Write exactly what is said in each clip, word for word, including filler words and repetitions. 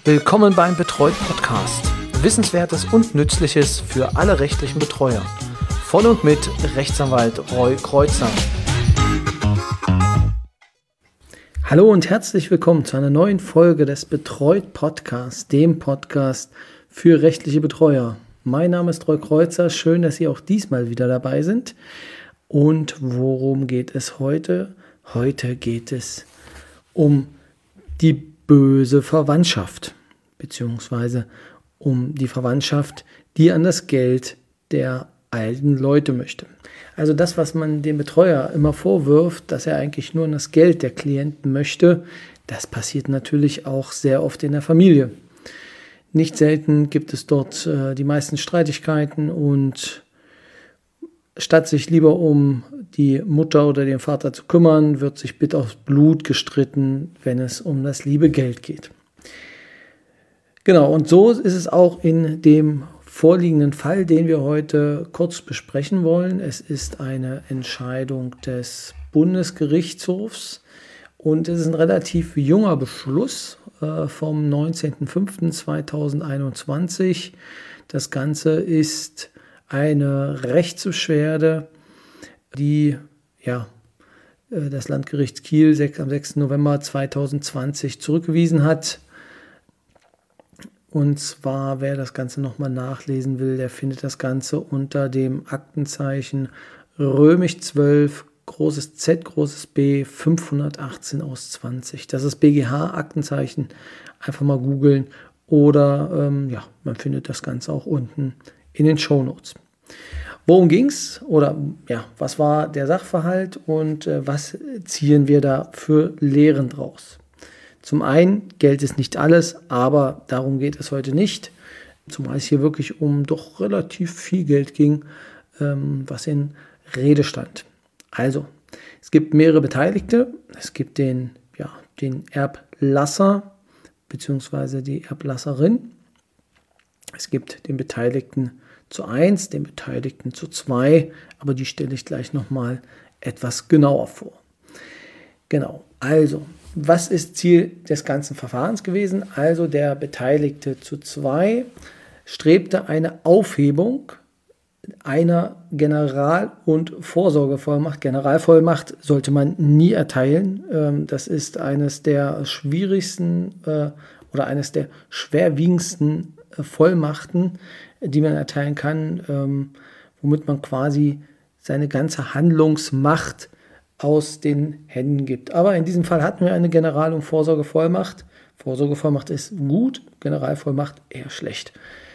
Willkommen beim Betreut Podcast. Wissenswertes und Nützliches für alle rechtlichen Betreuer. Von und mit Rechtsanwalt Roy Kreuzer. Hallo und herzlich willkommen zu einer neuen Folge des Betreut Podcasts, dem Podcast für rechtliche Betreuer. Mein Name ist Roy Kreuzer. Schön, dass Sie auch diesmal wieder dabei sind. Und worum geht es heute? Heute geht es um die böse Verwandtschaft, beziehungsweise um die Verwandtschaft, die an das Geld der alten Leute möchte. Also das, was man dem Betreuer immer vorwirft, dass er eigentlich nur an das Geld der Klienten möchte, das passiert natürlich auch sehr oft in der Familie. Nicht selten gibt es dort äh, die meisten Streitigkeiten und statt sich lieber um die Mutter oder den Vater zu kümmern, wird sich bis aufs Blut gestritten, wenn es um das liebe Geld geht. Genau, und so ist es auch in dem vorliegenden Fall, den wir heute kurz besprechen wollen. Es ist eine Entscheidung des Bundesgerichtshofs und es ist ein relativ junger Beschluss äh, vom neunzehnten fünften zweitausendeinundzwanzig. Das Ganze ist eine Rechtsbeschwerde, die ja, das Landgericht Kiel am sechsten November zweitausendzwanzig zurückgewiesen hat. Und zwar, wer das Ganze nochmal nachlesen will, der findet das Ganze unter dem Aktenzeichen römisch zwölf, großes Z, großes B, fünfhundertachtzehn aus zwanzig. Das ist B G H-Aktenzeichen. Einfach mal googeln oder ähm, ja, man findet das Ganze auch unten in den Shownotes. Worum ging es oder ja, was war der Sachverhalt und äh, was ziehen wir da für Lehren draus? Zum einen, Geld ist nicht alles, aber darum geht es heute nicht. Zumal es hier wirklich um doch relativ viel Geld ging, ähm, was in Rede stand. Also, es gibt mehrere Beteiligte. Es gibt den, ja, den Erblasser bzw. die Erblasserin. Es gibt den Beteiligten zu eins, den Beteiligten zu zwei, aber die stelle ich gleich nochmal etwas genauer vor. Genau, also, was ist Ziel des ganzen Verfahrens gewesen? Also der Beteiligte zu zwei strebte eine Aufhebung einer General- und Vorsorgevollmacht. Generalvollmacht sollte man nie erteilen. Das ist eines der schwierigsten oder eines der schwerwiegendsten Vollmachten, die man erteilen kann, womit man quasi seine ganze Handlungsmacht aus den Händen gibt. Aber in diesem Fall hatten wir eine General- und Vorsorgevollmacht. Vorsorgevollmacht ist gut, Generalvollmacht eher schlecht.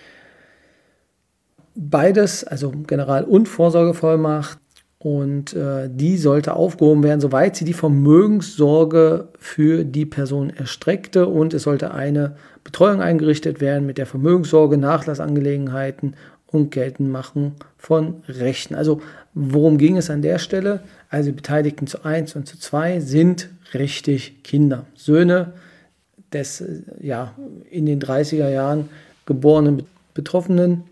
Beides, also General- und Vorsorgevollmacht, und äh, die sollte aufgehoben werden, soweit sie die Vermögenssorge für die Person erstreckte, und es sollte eine Betreuung eingerichtet werden mit der Vermögenssorge, Nachlassangelegenheiten und Geltendmachung von Rechten. Also worum ging es an der Stelle? Also die Beteiligten zu eins und zu zwei sind richtig Kinder, Söhne des ja, in den dreißiger Jahren geborenen Betroffenen.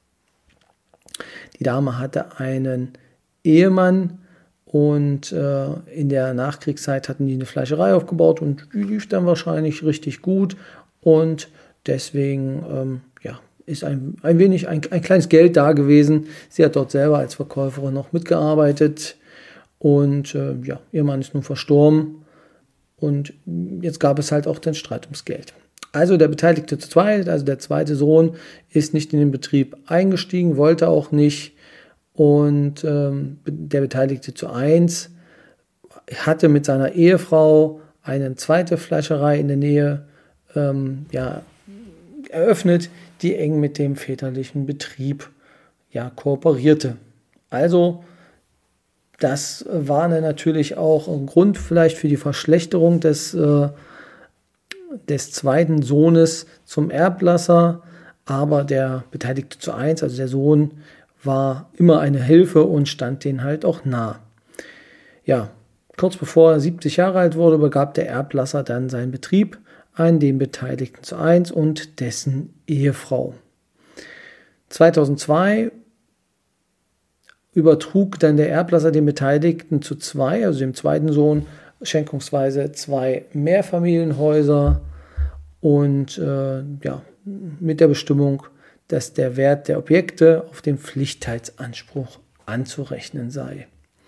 Die Dame hatte einen Ehemann und äh, in der Nachkriegszeit hatten die eine Fleischerei aufgebaut und die lief dann wahrscheinlich richtig gut, und deswegen ähm, ja, ist ein, ein wenig ein, ein kleines Geld da gewesen. Sie hat dort selber als Verkäuferin noch mitgearbeitet und äh, ja, ihr Mann ist nun verstorben und jetzt gab es halt auch den Streit ums Geld. Also der Beteiligte zu zweit, also der zweite Sohn, ist nicht in den Betrieb eingestiegen, wollte auch nicht, und ähm, der Beteiligte zu eins hatte mit seiner Ehefrau eine zweite Fleischerei in der Nähe ähm, ja, eröffnet, die eng mit dem väterlichen Betrieb ja, kooperierte. Also das war natürlich auch ein Grund vielleicht für die Verschlechterung des, äh, des zweiten Sohnes zum Erblasser, aber der Beteiligte zu eins, also der Sohn, war immer eine Hilfe und stand denen halt auch nah. Ja, kurz bevor er siebzig Jahre alt wurde, übergab der Erblasser dann seinen Betrieb an den Beteiligten zu eins und dessen Ehefrau. zweitausendzwei übertrug dann der Erblasser den Beteiligten zu zwei, also dem zweiten Sohn, schenkungsweise zwei Mehrfamilienhäuser und äh, ja, mit der Bestimmung, dass der Wert der Objekte auf den Pflichtheitsanspruch anzurechnen sei.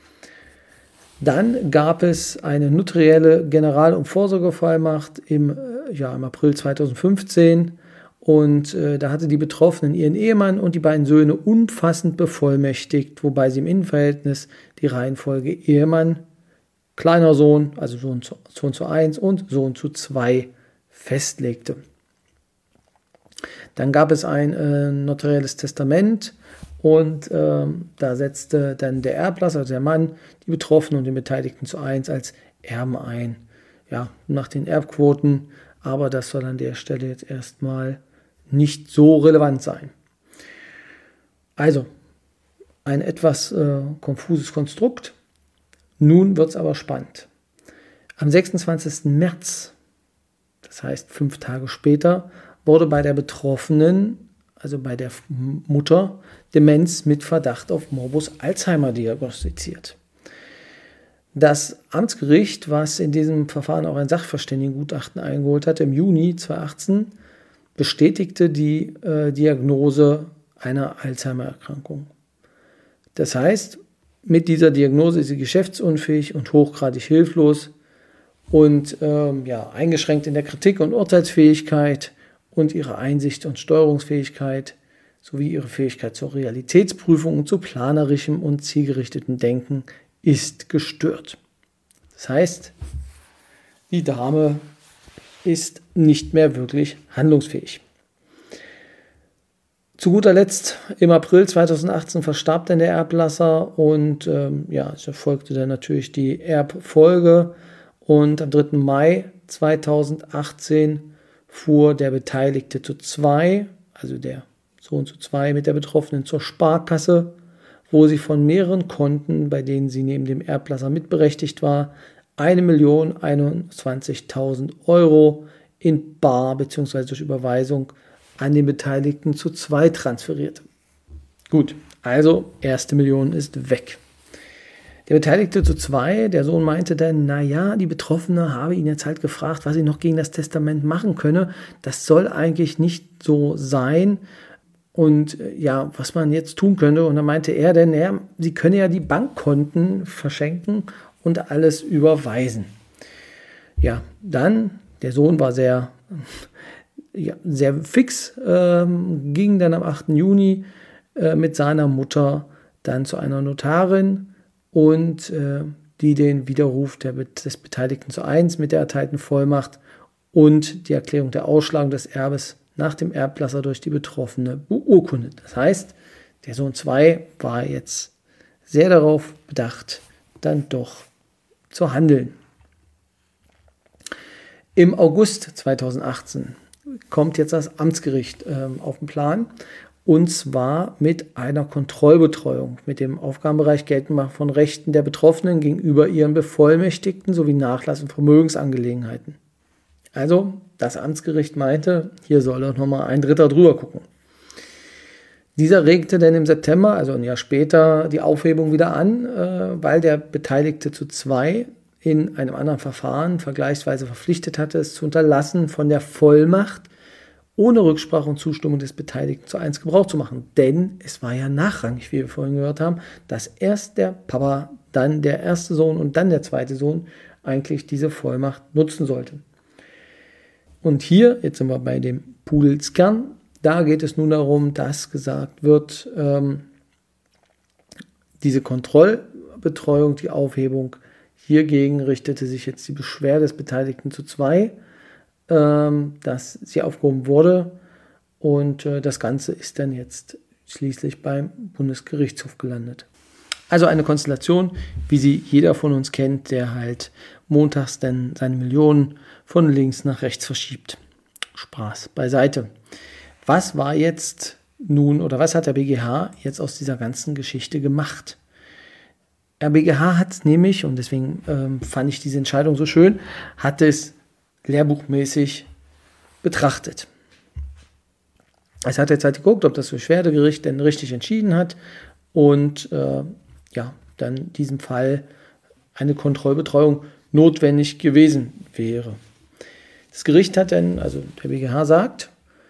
Dann gab es eine notarielle General- und Vorsorgevollmacht im, ja, im April zweitausendfünfzehn und äh, da hatte die Betroffenen ihren Ehemann und die beiden Söhne umfassend bevollmächtigt, wobei sie im Innenverhältnis die Reihenfolge Ehemann, kleiner Sohn, also Sohn zu, Sohn zu eins und Sohn zu zwei festlegte. Dann gab es ein äh, notarielles Testament und ähm, da setzte dann der Erblasser, also der Mann, die Betroffenen und den Beteiligten zu eins als Erben ein. Ja, nach den Erbquoten, aber das soll an der Stelle jetzt erstmal nicht so relevant sein. Also, ein etwas äh, konfuses Konstrukt. Nun wird es aber spannend. Am sechsundzwanzigsten März, das heißt fünf Tage später, wurde bei der Betroffenen, also bei der Mutter, Demenz mit Verdacht auf Morbus Alzheimer diagnostiziert. Das Amtsgericht, was in diesem Verfahren auch ein Sachverständigengutachten eingeholt hatte, im Juni zweitausendachtzehn, bestätigte die äh, Diagnose einer Alzheimer-Erkrankung. Das heißt, mit dieser Diagnose ist sie geschäftsunfähig und hochgradig hilflos und ähm, ja, eingeschränkt in der Kritik und Urteilsfähigkeit und ihre Einsicht und Steuerungsfähigkeit sowie ihre Fähigkeit zur Realitätsprüfung und zu planerischem und zielgerichtetem Denken ist gestört. Das heißt, die Dame ist nicht mehr wirklich handlungsfähig. Zu guter Letzt, im April zweitausendachtzehn verstarb dann der Erblasser und ähm, ja, es erfolgte dann natürlich die Erbfolge und am dritten Mai zweitausendachtzehn fuhr der Beteiligte zu zwei, also der Sohn zu zwei mit der Betroffenen zur Sparkasse, wo sie von mehreren Konten, bei denen sie neben dem Erblasser mitberechtigt war, eine Million einundzwanzigtausend Euro in bar bzw. durch Überweisung an den Beteiligten zu zwei transferierte. Gut, also erste Million ist weg. Der Beteiligte zu zwei, der Sohn meinte dann, naja, die Betroffene habe ihn jetzt halt gefragt, was sie noch gegen das Testament machen könne. Das soll eigentlich nicht so sein. Und ja, was man jetzt tun könnte. Und dann meinte er dann, ja, sie könne ja die Bankkonten verschenken und alles überweisen. Ja, dann, der Sohn war sehr, ja, sehr fix, ähm, ging dann am achten Juni äh, mit seiner Mutter dann zu einer Notarin und äh, die den Widerruf der, des Beteiligten zu eins mit der erteilten Vollmacht und die Erklärung der Ausschlagung des Erbes nach dem Erblasser durch die Betroffene beurkundet. Das heißt, der Sohn zwei war jetzt sehr darauf bedacht, dann doch zu handeln. Im August zweitausendachtzehn kommt jetzt das Amtsgericht äh, auf den Plan und zwar mit einer Kontrollbetreuung, mit dem Aufgabenbereich Geltendmachung von Rechten der Betroffenen gegenüber ihren Bevollmächtigten sowie Nachlass- und Vermögensangelegenheiten. Also, das Amtsgericht meinte, hier soll doch nochmal ein Dritter drüber gucken. Dieser regte dann im September, also ein Jahr später, die Aufhebung wieder an, äh, weil der Beteiligte zu zwei in einem anderen Verfahren vergleichsweise verpflichtet hatte, es zu unterlassen, von der Vollmacht ohne Rücksprache und Zustimmung des Beteiligten zu eins Gebrauch zu machen. Denn es war ja nachrangig, wie wir vorhin gehört haben, dass erst der Papa, dann der erste Sohn und dann der zweite Sohn eigentlich diese Vollmacht nutzen sollte. Und hier, jetzt sind wir bei dem Pudelskern, da geht es nun darum, dass gesagt wird, ähm, diese Kontrollbetreuung, die Aufhebung, hiergegen richtete sich jetzt die Beschwerde des Beteiligten zu zwei, ähm, dass sie aufgehoben wurde und äh, das Ganze ist dann jetzt schließlich beim Bundesgerichtshof gelandet. Also eine Konstellation, wie sie jeder von uns kennt, der halt montags dann seine Millionen von links nach rechts verschiebt. Spaß beiseite. Was war jetzt nun oder was hat der B G H jetzt aus dieser ganzen Geschichte gemacht? Der B G H hat nämlich, und deswegen ähm, fand ich diese Entscheidung so schön, hat es lehrbuchmäßig betrachtet. Es hat jetzt halt geguckt, ob das Beschwerdegericht denn richtig entschieden hat und äh, ja, dann in diesem Fall eine Kontrollbetreuung notwendig gewesen wäre. Das Gericht hat dann, also der B G H sagt,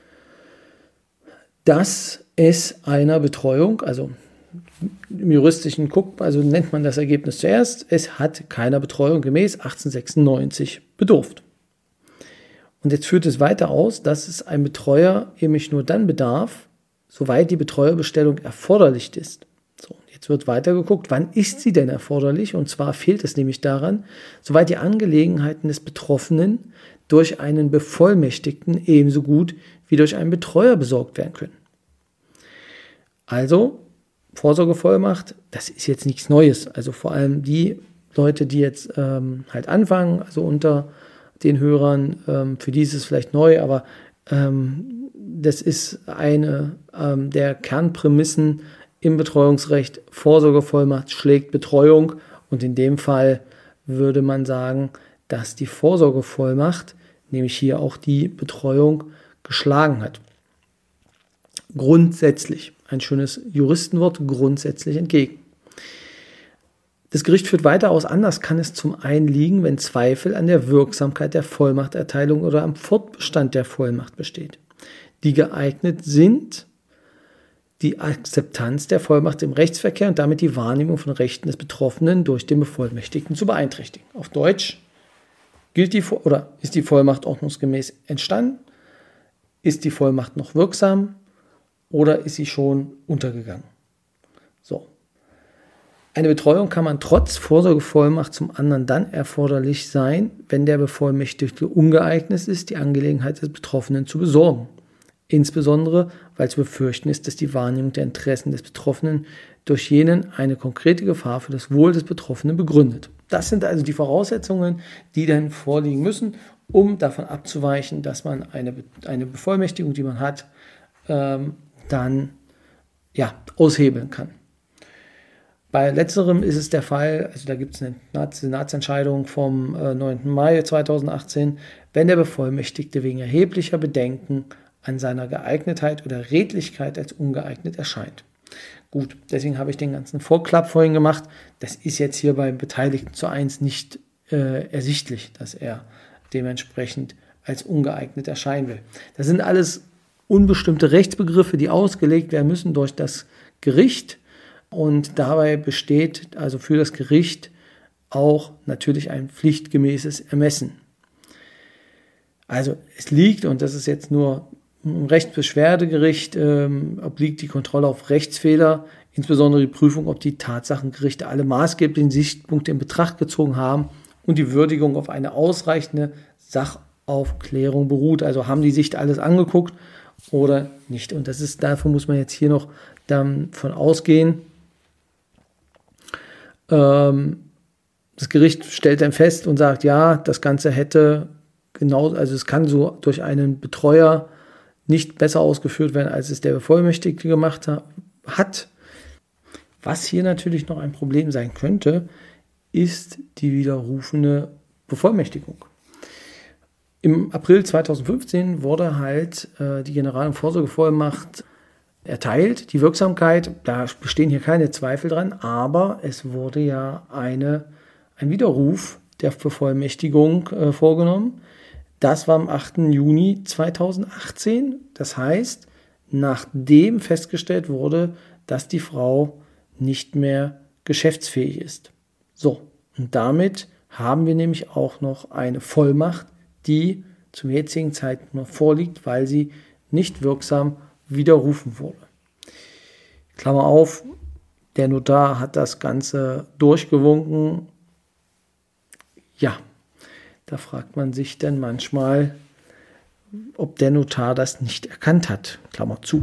dass es einer Betreuung, also im juristischen Guck, also nennt man das Ergebnis zuerst, es hat keiner Betreuung gemäß achtzehnhundertsechsundneunzig bedurft. Und jetzt führt es weiter aus, dass es ein Betreuer nämlich nur dann bedarf, soweit die Betreuerbestellung erforderlich ist. So, jetzt wird weiter geguckt, wann ist sie denn erforderlich? Und zwar fehlt es nämlich daran, soweit die Angelegenheiten des Betroffenen durch einen Bevollmächtigten ebenso gut wie durch einen Betreuer besorgt werden können. Also, Vorsorgevollmacht, das ist jetzt nichts Neues. Also vor allem die Leute, die jetzt ähm, halt anfangen, also unter den Hörern, ähm, für die ist es vielleicht neu, aber ähm, das ist eine ähm, der Kernprämissen im Betreuungsrecht. Vorsorgevollmacht schlägt Betreuung und in dem Fall würde man sagen, dass die Vorsorgevollmacht, nämlich hier auch die Betreuung, geschlagen hat. Grundsätzlich, ein schönes Juristenwort, grundsätzlich entgegen. Das Gericht führt weiter aus, anders kann es zum einen liegen, wenn Zweifel an der Wirksamkeit der Vollmachterteilung oder am Fortbestand der Vollmacht besteht, die geeignet sind, die Akzeptanz der Vollmacht im Rechtsverkehr und damit die Wahrnehmung von Rechten des Betroffenen durch den Bevollmächtigten zu beeinträchtigen. Auf Deutsch, gilt die, oder ist die Vollmacht ordnungsgemäß entstanden? Ist die Vollmacht noch wirksam oder ist sie schon untergegangen? So. Eine Betreuung kann man trotz Vorsorgevollmacht zum anderen dann erforderlich sein, wenn der Bevollmächtigte ungeeignet ist, die Angelegenheit des Betroffenen zu besorgen. Insbesondere, weil zu befürchten ist, dass die Wahrnehmung der Interessen des Betroffenen durch jenen eine konkrete Gefahr für das Wohl des Betroffenen begründet. Das sind also die Voraussetzungen, die dann vorliegen müssen, um davon abzuweichen, dass man eine, eine Bevollmächtigung, die man hat, ähm, dann ja, aushebeln kann. Bei letzterem ist es der Fall, also da gibt es eine Senatsentscheidung vom äh, neunten Mai zweitausendachtzehn, wenn der Bevollmächtigte wegen erheblicher Bedenken an seiner Geeignetheit oder Redlichkeit als ungeeignet erscheint. Gut, deswegen habe ich den ganzen Vorklapp vorhin gemacht. Das ist jetzt hier beim Beteiligten zu eins nicht äh, ersichtlich, dass er dementsprechend als ungeeignet erscheinen will. Das sind alles unbestimmte Rechtsbegriffe, die ausgelegt werden müssen durch das Gericht. Und dabei besteht also für das Gericht auch natürlich ein pflichtgemäßes Ermessen. Also es liegt, und das ist jetzt nur im Rechtsbeschwerdegericht, ähm, obliegt die Kontrolle auf Rechtsfehler, insbesondere die Prüfung, ob die Tatsachengerichte alle maßgeblichen Sichtpunkte in Betracht gezogen haben und die Würdigung auf eine ausreichende Sachaufklärung beruht. Also haben die sich alles angeguckt oder nicht. Und das ist, dafür muss man jetzt hier noch davon ausgehen. Ähm, das Gericht stellt dann fest und sagt, ja, das Ganze hätte genau, also es kann so durch einen Betreuer nicht besser ausgeführt werden, als es der Bevollmächtigte gemacht hat. Was hier natürlich noch ein Problem sein könnte, ist die widerrufene Bevollmächtigung. Im April zweitausendfünfzehn wurde halt äh, die General- und Vorsorgevollmacht erteilt. Die Wirksamkeit, da bestehen hier keine Zweifel dran, aber es wurde ja eine, ein Widerruf der Bevollmächtigung äh, vorgenommen. Das war am achten Juni zweitausendachtzehn. Das heißt, nachdem festgestellt wurde, dass die Frau nicht mehr geschäftsfähig ist. So, und damit haben wir nämlich auch noch eine Vollmacht, die zum jetzigen Zeitpunkt noch vorliegt, weil sie nicht wirksam widerrufen wurde. Klammer auf, der Notar hat das Ganze durchgewunken. Ja, da fragt man sich dann manchmal, ob der Notar das nicht erkannt hat. Klammer zu.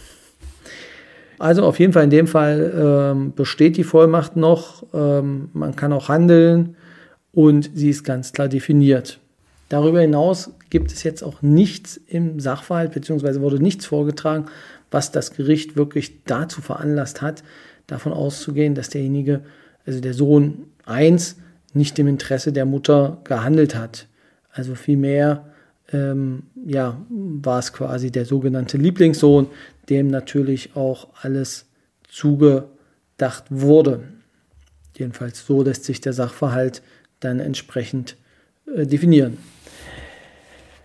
Also auf jeden Fall in dem Fall ähm, besteht die Vollmacht noch. Ähm, man kann auch handeln und sie ist ganz klar definiert. Darüber hinaus gibt es jetzt auch nichts im Sachverhalt, beziehungsweise wurde nichts vorgetragen, was das Gericht wirklich dazu veranlasst hat, davon auszugehen, dass derjenige, also der Sohn eins, nicht im Interesse der Mutter gehandelt hat. Also vielmehr ähm, ja, war es quasi der sogenannte Lieblingssohn, dem natürlich auch alles zugedacht wurde. Jedenfalls so lässt sich der Sachverhalt dann entsprechend äh, definieren.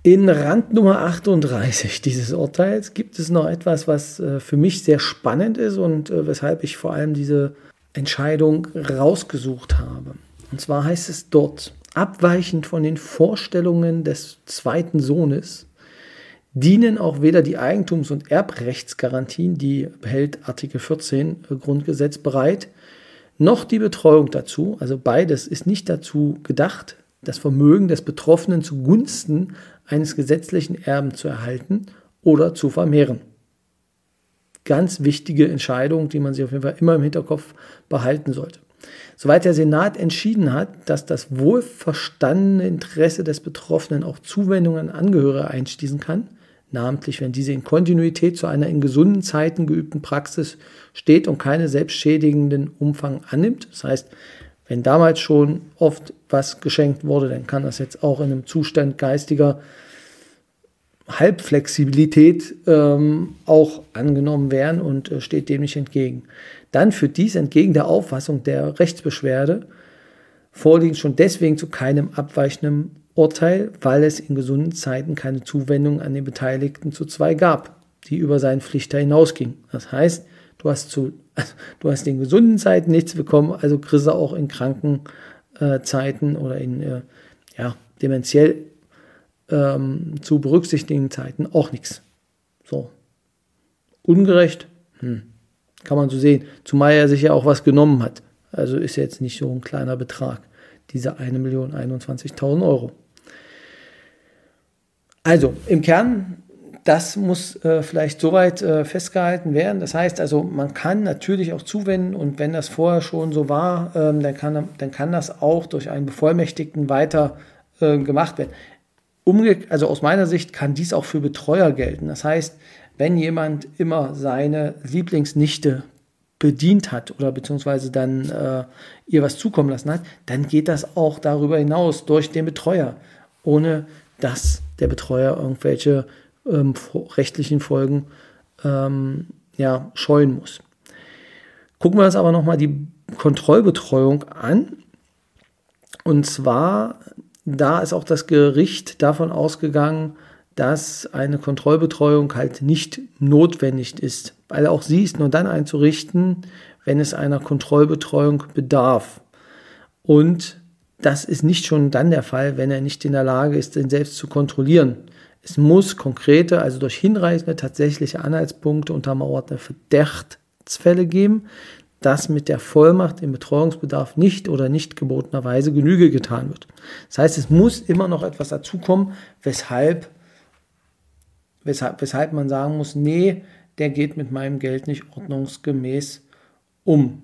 In Rand Nummer achtunddreißig dieses Urteils gibt es noch etwas, was äh, für mich sehr spannend ist und äh, weshalb ich vor allem diese Entscheidung rausgesucht habe. Und zwar heißt es dort, abweichend von den Vorstellungen des zweiten Sohnes dienen auch weder die Eigentums- und Erbrechtsgarantien, die behält Artikel vierzehn äh, Grundgesetz bereit, noch die Betreuung dazu, also beides ist nicht dazu gedacht, das Vermögen des Betroffenen zugunsten eines gesetzlichen Erben zu erhalten oder zu vermehren. Ganz wichtige Entscheidung, die man sich auf jeden Fall immer im Hinterkopf behalten sollte. Soweit der Senat entschieden hat, dass das wohlverstandene Interesse des Betroffenen auch Zuwendungen an Angehörige einschließen kann, namentlich wenn diese in Kontinuität zu einer in gesunden Zeiten geübten Praxis steht und keine selbstschädigenden Umfang annimmt. Das heißt, wenn damals schon oft was geschenkt wurde, dann kann das jetzt auch in einem Zustand geistiger Halbflexibilität ähm, auch angenommen werden und äh, steht dem nicht entgegen. Dann führt dies entgegen der Auffassung der Rechtsbeschwerde vorliegend schon deswegen zu keinem abweichenden Urteil, weil es in gesunden Zeiten keine Zuwendung an den Beteiligten zu zwei gab, die über seinen Pflichter hinausging. Das heißt, du hast, zu, also du hast in gesunden Zeiten nichts bekommen, also kriegst du auch in kranken äh, Zeiten oder in äh, ja, dementiell ähm, zu berücksichtigen Zeiten auch nichts. So. Ungerecht? Hm. Kann man so sehen. Zumal er sich ja auch was genommen hat. Also ist jetzt nicht so ein kleiner Betrag, diese eine Million einundzwanzigtausend Euro. Also im Kern, das muss äh, vielleicht soweit äh, festgehalten werden. Das heißt also, man kann natürlich auch zuwenden und wenn das vorher schon so war, ähm, dann, kann, dann kann das auch durch einen Bevollmächtigten weiter äh, gemacht werden. Umge- also aus meiner Sicht kann dies auch für Betreuer gelten. Das heißt, wenn jemand immer seine Lieblingsnichte bedient hat oder beziehungsweise dann äh, ihr was zukommen lassen hat, dann geht das auch darüber hinaus durch den Betreuer, ohne dass der Betreuer irgendwelche ähm, rechtlichen Folgen ähm, ja, scheuen muss. Gucken wir uns aber nochmal die Kontrollbetreuung an. Und zwar, da ist auch das Gericht davon ausgegangen, dass eine Kontrollbetreuung halt nicht notwendig ist, weil auch sie ist nur dann einzurichten, wenn es einer Kontrollbetreuung bedarf. Und das ist nicht schon dann der Fall, wenn er nicht in der Lage ist, den selbst zu kontrollieren. Es muss konkrete, also durch hinreichende tatsächliche Anhaltspunkte untermauerte Verdachtsfälle geben, dass mit der Vollmacht im Betreuungsbedarf nicht oder nicht gebotenerweise Genüge getan wird. Das heißt, es muss immer noch etwas dazukommen, weshalb Weshalb, weshalb man sagen muss, nee, der geht mit meinem Geld nicht ordnungsgemäß um.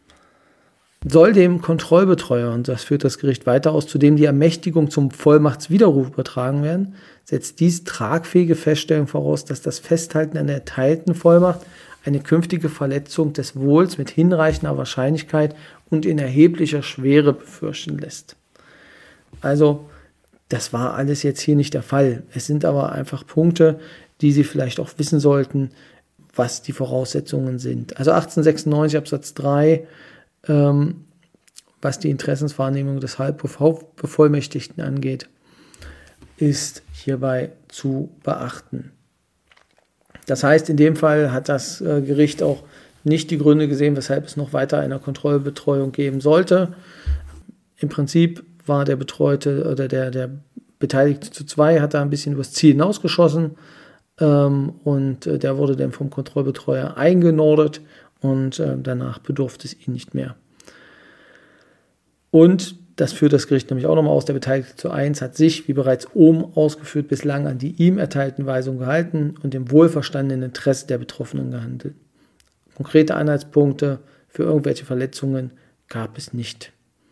Soll dem Kontrollbetreuer, und das führt das Gericht weiter aus, zudem die Ermächtigung zum Vollmachtswiderruf übertragen werden, setzt dies tragfähige Feststellung voraus, dass das Festhalten einer erteilten Vollmacht eine künftige Verletzung des Wohls mit hinreichender Wahrscheinlichkeit und in erheblicher Schwere befürchten lässt. Also, das war alles jetzt hier nicht der Fall. Es sind aber einfach Punkte, die Sie vielleicht auch wissen sollten, was die Voraussetzungen sind. Also achtzehnhundertsechsundneunzig Absatz drei, ähm, was die Interessenswahrnehmung des Halbbevollmächtigten angeht, ist hierbei zu beachten. Das heißt, in dem Fall hat das äh, Gericht auch nicht die Gründe gesehen, weshalb es noch weiter eine Kontrollbetreuung geben sollte. Im Prinzip war der Betreute oder der, der Beteiligte zu zwei, hat da ein bisschen übers Ziel hinausgeschossen ähm, und äh, der wurde dann vom Kontrollbetreuer eingenordet und äh, danach bedurfte es ihn nicht mehr. Und das führt das Gericht nämlich auch nochmal aus, der Beteiligte zu eins hat sich, wie bereits oben ausgeführt, bislang an die ihm erteilten Weisungen gehalten und im wohlverstandenen Interesse der Betroffenen gehandelt. Konkrete Anhaltspunkte für irgendwelche Verletzungen gab es nicht.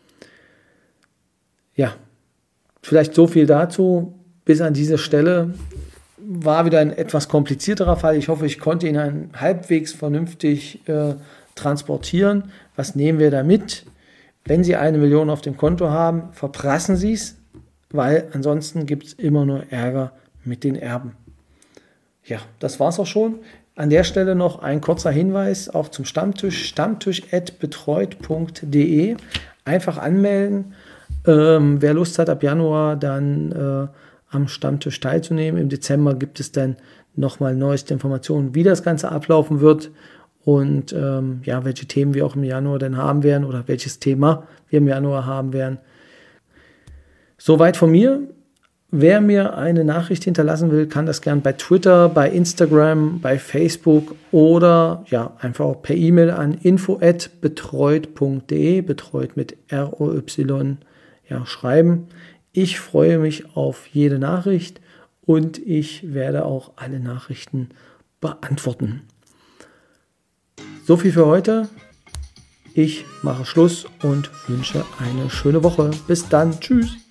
Ja, vielleicht so viel dazu. Bis an diese Stelle war wieder ein etwas komplizierterer Fall. Ich hoffe, ich konnte ihn ein halbwegs vernünftig äh, transportieren. Was nehmen wir da mit? Wenn Sie eine Million auf dem Konto haben, verprassen Sie es, weil ansonsten gibt es immer nur Ärger mit den Erben. Ja, das war's auch schon. An der Stelle noch ein kurzer Hinweis auch zum Stammtisch, stammtisch at betreut punkt de. Einfach anmelden. Ähm, wer Lust hat, ab Januar dann äh, am Stammtisch teilzunehmen. Im Dezember gibt es dann nochmal neueste Informationen, wie das Ganze ablaufen wird und ähm, ja, welche Themen wir auch im Januar dann haben werden oder welches Thema wir im Januar haben werden. Soweit von mir. Wer mir eine Nachricht hinterlassen will, kann das gern bei Twitter, bei Instagram, bei Facebook oder ja, einfach auch per E-Mail an info at betreut punkt de, betreut mit R O Y, ja, schreiben. Ich freue mich auf jede Nachricht und ich werde auch alle Nachrichten beantworten. So viel für heute. Ich mache Schluss und wünsche eine schöne Woche. Bis dann. Tschüss.